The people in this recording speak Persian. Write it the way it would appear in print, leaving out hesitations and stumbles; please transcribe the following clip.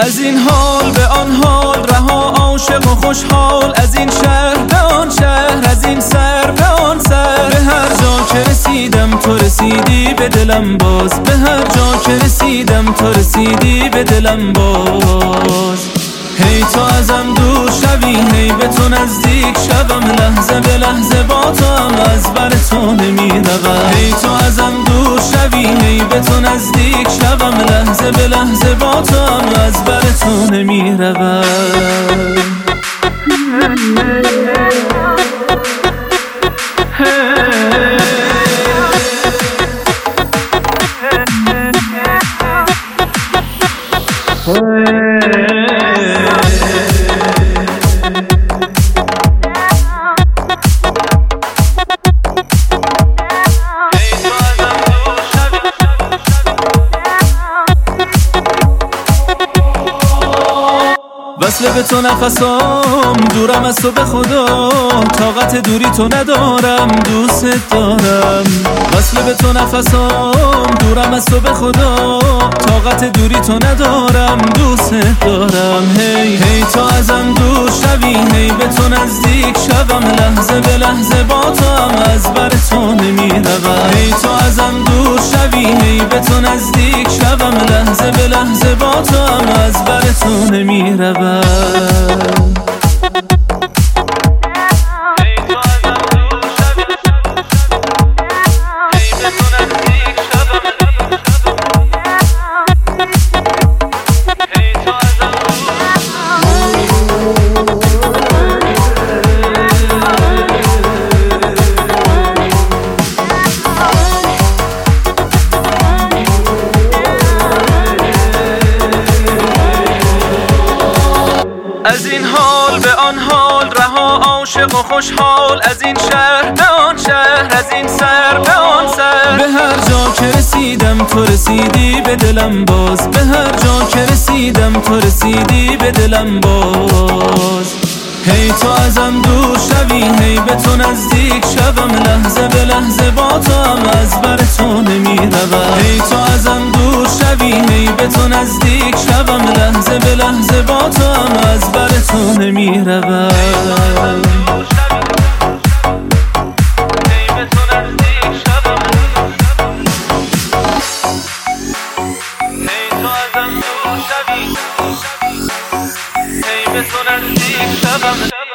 از این حال به آن حال، رها عاشق و خوشحال، از این شهر به آن شهر، از این سر به آن سر. به هر جا که رسیدم تو رسیدی به دلم باز، به هر جا که رسیدم تو رسیدی به دلم باز. هی تو ازم دور شوی، هی به تو نزدیک شوم، لحظه به لحظه با تو هم از بر تو نمیروم. هی تو ازم دور شوی، هی به تو نزدیک شوم، لحظه به لحظه با تو هم از بر تو نمیروم. وصل به تو نفسام، دورم از تو به خدا، طاقت دوری تو ندارم، دوست دارم. وصل به تو نفسام، دورم از تو به خدا، طاقت دوری تو ندارم، دوست دارم. هی تو ازم دور شوی، هی به تو نزدیک شوم، لحظه به لحظه با تو هم از بر تو نمیروم. هی تو ازم دور شوی، هی به تو نزدیک شوم، لحظه به لحظه با تو هم از بر تو نمیروم. از این حال به آن حال، رها عاشق و خوشحال، از این شهر به آن شهر، از این سر به آن سر. به هر جا که رسیدم تو رسیدی به دلم باز، به هر جا که رسیدم تو رسیدی به دلم باز. هی تو ازم دور شوی، هی به تو نزدیک شوم، لحظه به لحظه با تو هم از بر تو نمیروم. هی تو ازم دور شوی، هی به تو نزدیک شوم، لحظه به لحظه با تو هم از بر تو نمیروم. Hey,